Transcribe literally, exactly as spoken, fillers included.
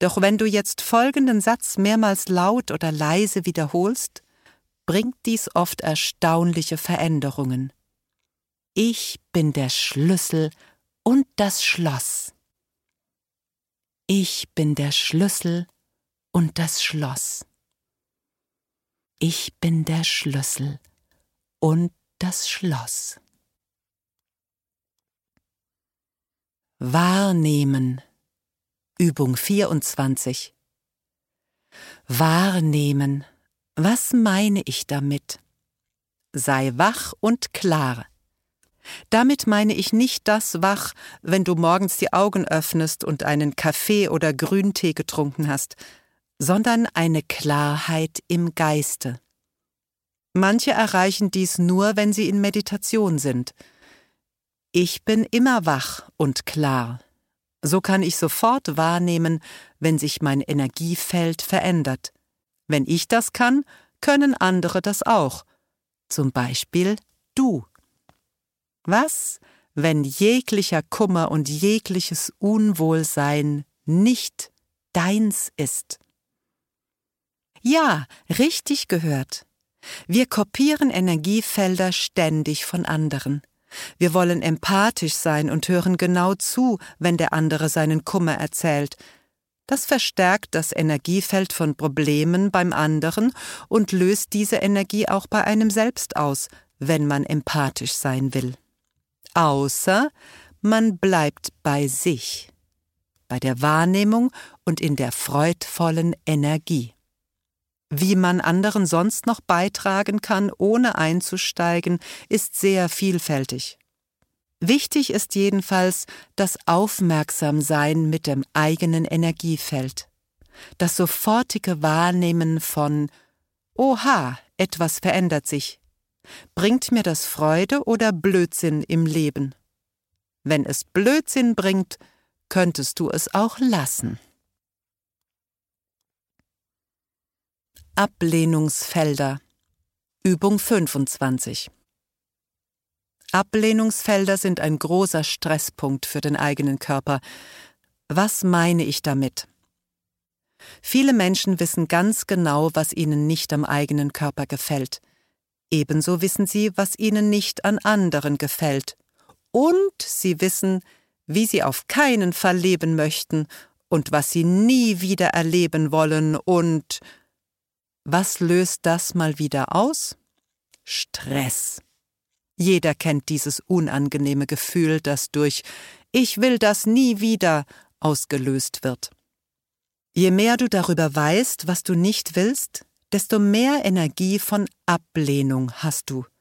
Doch wenn du jetzt folgenden Satz mehrmals laut oder leise wiederholst, bringt dies oft erstaunliche Veränderungen. Ich bin der Schlüssel und das Schloss. Ich bin der Schlüssel und das Schloss. Ich bin der Schlüssel und das Schloss. Wahrnehmen. Übung vierundzwanzig. Wahrnehmen. Was meine ich damit? Sei wach und klar. Damit meine ich nicht das wach, wenn du morgens die Augen öffnest und einen Kaffee oder Grüntee getrunken hast, sondern eine Klarheit im Geiste. Manche erreichen dies nur, wenn sie in Meditation sind. Ich bin immer wach und klar. So kann ich sofort wahrnehmen, wenn sich mein Energiefeld verändert. Wenn ich das kann, können andere das auch. Zum Beispiel du. Was, wenn jeglicher Kummer und jegliches Unwohlsein nicht deins ist? Ja, richtig gehört. Wir kopieren Energiefelder ständig von anderen. Wir wollen empathisch sein und hören genau zu, wenn der andere seinen Kummer erzählt. Das verstärkt das Energiefeld von Problemen beim anderen und löst diese Energie auch bei einem selbst aus, wenn man empathisch sein will. Außer man bleibt bei sich, bei der Wahrnehmung und in der freudvollen Energie. Wie man anderen sonst noch beitragen kann, ohne einzusteigen, ist sehr vielfältig. Wichtig ist jedenfalls das Aufmerksamsein mit dem eigenen Energiefeld. Das sofortige Wahrnehmen von »Oha, etwas verändert sich«. Bringt mir das Freude oder Blödsinn im Leben? Wenn es Blödsinn bringt, könntest du es auch lassen. Ablehnungsfelder. Übung fünfundzwanzig. Ablehnungsfelder sind ein großer Stresspunkt für den eigenen Körper. Was meine ich damit? Viele Menschen wissen ganz genau, was ihnen nicht am eigenen Körper gefällt. Ebenso wissen sie, was ihnen nicht an anderen gefällt. Und sie wissen, wie sie auf keinen Fall leben möchten und was sie nie wieder erleben wollen. Und was löst das mal wieder aus? Stress. Jeder kennt dieses unangenehme Gefühl, das durch »Ich will das nie wieder« ausgelöst wird. Je mehr du darüber weißt, was du nicht willst, desto mehr Energie von Ablehnung hast du.